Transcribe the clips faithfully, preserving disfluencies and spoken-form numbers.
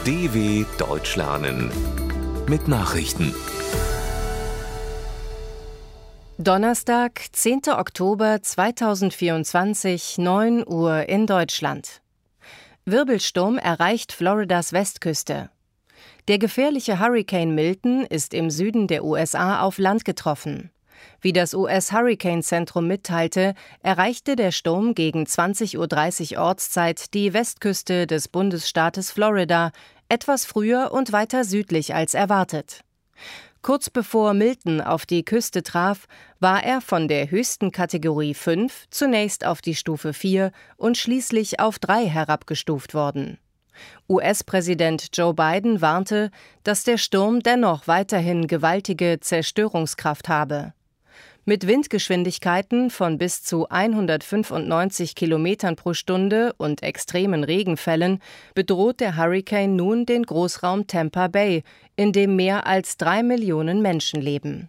D W Deutsch lernen mit Nachrichten. Donnerstag, zehnter Oktober zweitausendvierundzwanzig, neun Uhr in Deutschland. Wirbelsturm erreicht Floridas Westküste. Der gefährliche Hurrikan Milton ist im Süden der U S A auf Land getroffen. Wie das U S-Hurrikanzentrum mitteilte, erreichte der Sturm gegen zwanzig Uhr dreißig Ortszeit die Westküste des Bundesstaates Florida, etwas früher und weiter südlich als erwartet. Kurz bevor Milton auf die Küste traf, war er von der höchsten Kategorie fünf zunächst auf die Stufe vier und schließlich auf drei herabgestuft worden. U S-Präsident Joe Biden warnte, dass der Sturm dennoch weiterhin gewaltige Zerstörungskraft habe. Mit Windgeschwindigkeiten von bis zu hundertfünfundneunzig Kilometern pro Stunde und extremen Regenfällen bedroht der Hurrikan nun den Großraum Tampa Bay, in dem mehr als drei Millionen Menschen leben.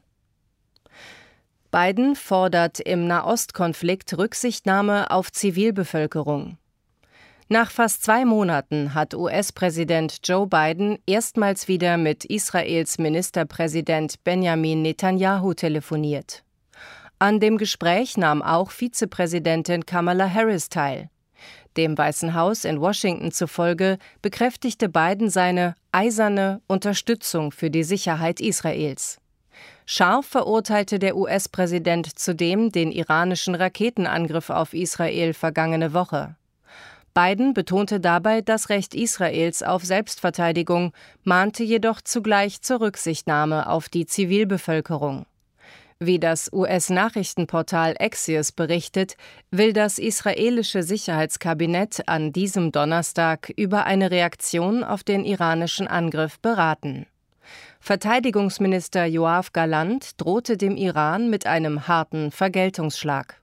Biden fordert im Nahostkonflikt Rücksichtnahme auf Zivilbevölkerung. Nach fast zwei Monaten hat U S-Präsident Joe Biden erstmals wieder mit Israels Ministerpräsident Benjamin Netanyahu telefoniert. An dem Gespräch nahm auch Vizepräsidentin Kamala Harris teil. Dem Weißen Haus in Washington zufolge bekräftigte Biden seine eiserne Unterstützung für die Sicherheit Israels. Scharf verurteilte der U S-Präsident zudem den iranischen Raketenangriff auf Israel vergangene Woche. Biden betonte dabei das Recht Israels auf Selbstverteidigung, mahnte jedoch zugleich zur Rücksichtnahme auf die Zivilbevölkerung. Wie das U S-Nachrichtenportal Axios berichtet, will das israelische Sicherheitskabinett an diesem Donnerstag über eine Reaktion auf den iranischen Angriff beraten. Verteidigungsminister Yoav Gallant drohte dem Iran mit einem harten Vergeltungsschlag.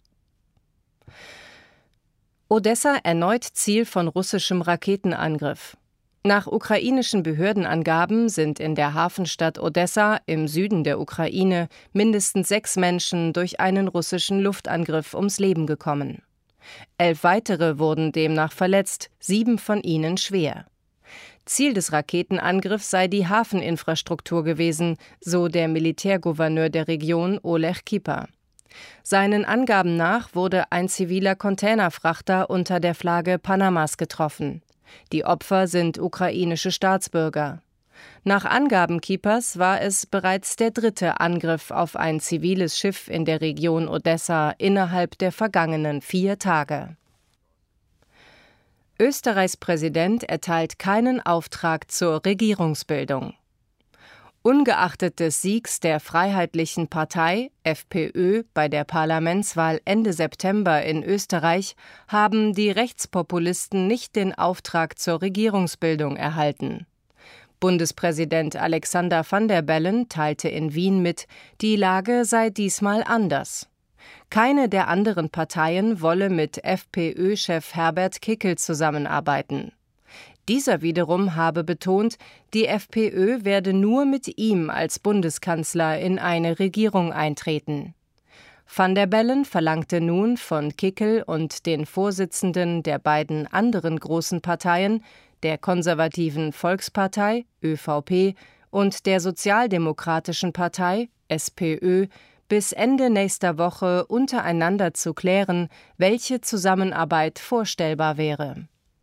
Odessa erneut Ziel von russischem Raketenangriff. Nach ukrainischen Behördenangaben sind in der Hafenstadt Odessa im Süden der Ukraine mindestens sechs Menschen durch einen russischen Luftangriff ums Leben gekommen. Elf weitere wurden demnach verletzt, sieben von ihnen schwer. Ziel des Raketenangriffs sei die Hafeninfrastruktur gewesen, so der Militärgouverneur der Region Oleg Kipa. Seinen Angaben nach wurde ein ziviler Containerfrachter unter der Flagge Panamas getroffen. Die Opfer sind ukrainische Staatsbürger. Nach Angaben Kipas war es bereits der dritte Angriff auf ein ziviles Schiff in der Region Odessa innerhalb der vergangenen vier Tage. Österreichs Präsident erteilt keinen Auftrag zur Regierungsbildung. Ungeachtet des Siegs der Freiheitlichen Partei, FPÖ, bei der Parlamentswahl Ende September in Österreich haben die Rechtspopulisten nicht den Auftrag zur Regierungsbildung erhalten. Bundespräsident Alexander Van der Bellen teilte in Wien mit, die Lage sei diesmal anders. Keine der anderen Parteien wolle mit FPÖ-Chef Herbert Kickl zusammenarbeiten. Dieser wiederum habe betont, die FPÖ werde nur mit ihm als Bundeskanzler in eine Regierung eintreten. Van der Bellen verlangte nun von Kickl und den Vorsitzenden der beiden anderen großen Parteien, der konservativen Volkspartei ÖVP und der Sozialdemokratischen Partei SPÖ, bis Ende nächster Woche untereinander zu klären, welche Zusammenarbeit vorstellbar wäre.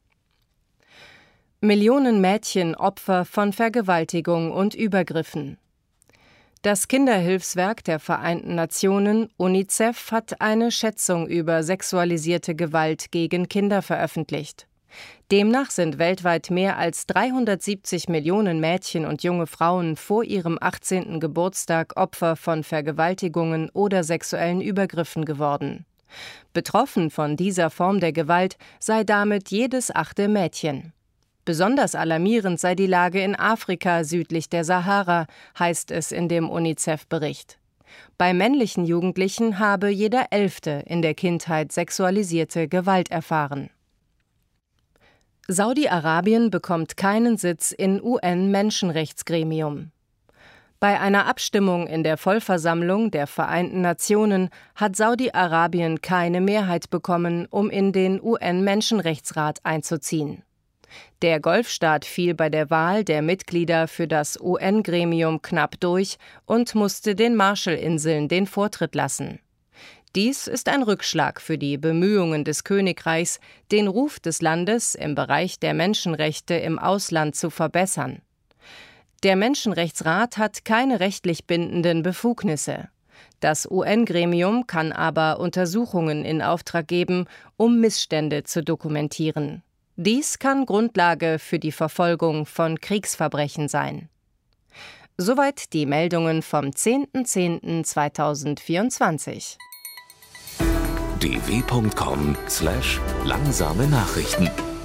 Millionen Mädchen Opfer von Vergewaltigung und Übergriffen. Das Kinderhilfswerk der Vereinten Nationen UNICEF hat eine Schätzung über sexualisierte Gewalt gegen Kinder veröffentlicht. Demnach sind weltweit mehr als dreihundertsiebzig Millionen Mädchen und junge Frauen vor ihrem achtzehnten Geburtstag Opfer von Vergewaltigungen oder sexuellen Übergriffen geworden. Betroffen von dieser Form der Gewalt sei damit jedes achte Mädchen. Besonders alarmierend sei die Lage in Afrika südlich der Sahara, heißt es in dem UNICEF-Bericht. Bei männlichen Jugendlichen habe jeder Elfte in der Kindheit sexualisierte Gewalt erfahren. Saudi-Arabien bekommt keinen Sitz in U N-Menschenrechtsgremium. Bei einer Abstimmung in der Vollversammlung der Vereinten Nationen hat Saudi-Arabien keine Mehrheit bekommen, um in den U N-Menschenrechtsrat einzuziehen. Der Golfstaat fiel bei der Wahl der Mitglieder für das U N-Gremium knapp durch und musste den Marshallinseln den Vortritt lassen. Dies ist ein Rückschlag für die Bemühungen des Königreichs, den Ruf des Landes im Bereich der Menschenrechte im Ausland zu verbessern. Der Menschenrechtsrat hat keine rechtlich bindenden Befugnisse. Das U N-Gremium kann aber Untersuchungen in Auftrag geben, um Missstände zu dokumentieren. Dies kann Grundlage für die Verfolgung von Kriegsverbrechen sein. Soweit die Meldungen vom zehnten zehnten zweitausendvierundzwanzig. d w punkt com slash langsame Nachrichten